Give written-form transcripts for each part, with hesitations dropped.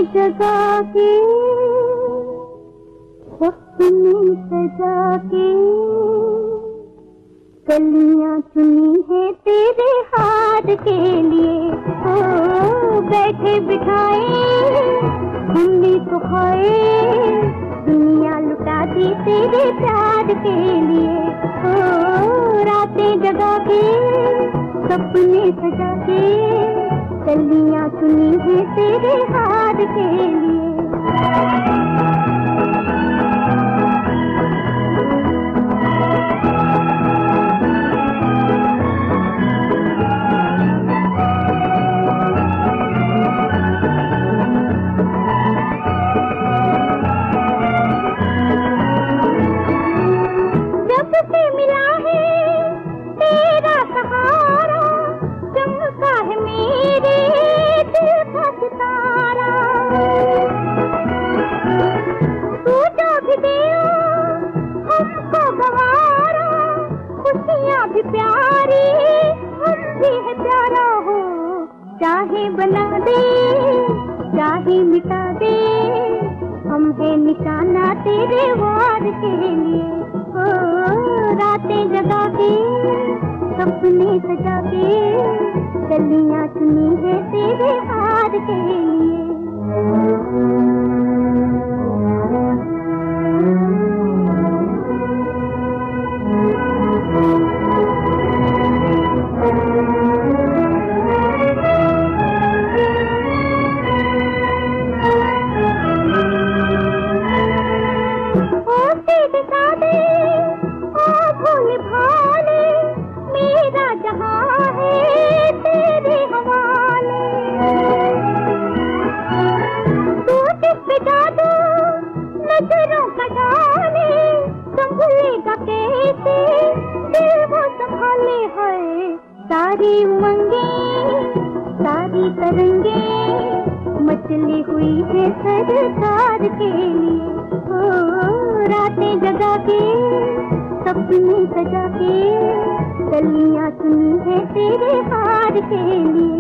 जगा के सपने सजा के कलियां चुनी है तेरे हाथ के लिए। ओ बैठे बिठाए हमने तो खाए दुनिया लुटा दी तेरे प्यार के लिए। ओ रातें जगा के सपने सजा के कलियां चुनी है तेरे हाथ के लिए। प्यारी हम भी है प्यारा हो, चाहे बना दे चाहे मिटा दे, हम है निशाना तेरे वार के लिए। ओ रातें जगा के सपने सजा के कलियां चुनी है तेरे हार के लिए। नजरों का डाले संभलेगा कैसे दिल वो संभाले है, सारी उमंगे सारी तरंगे मचली हुई है सरकार के लिए। ओ रातें जगा के सपने सजा के कलियां सुनी है तेरे हार के लिए।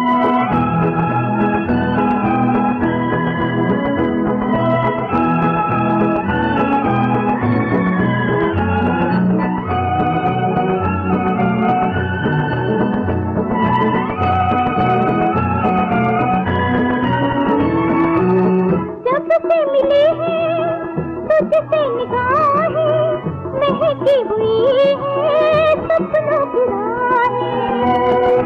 मिले हैं तुझसे निगाहें महकी हुई है सपनों की राहें,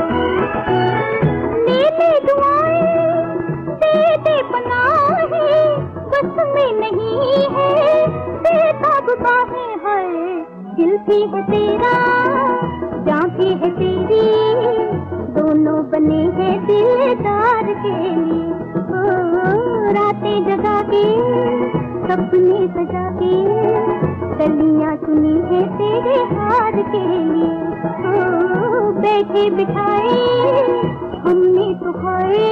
ले ले दुआएं दे दे पनाहें, बस में नहीं है बेताब बाहें है, दिल भी है तेरा जान भी है तेरी, दोनों बने हैं दिलदार के लिए। रातें जगा के सपने सजा के कलियां चुनी है तेरे हार के लिए। बैठे बिठाए हमने तो खाए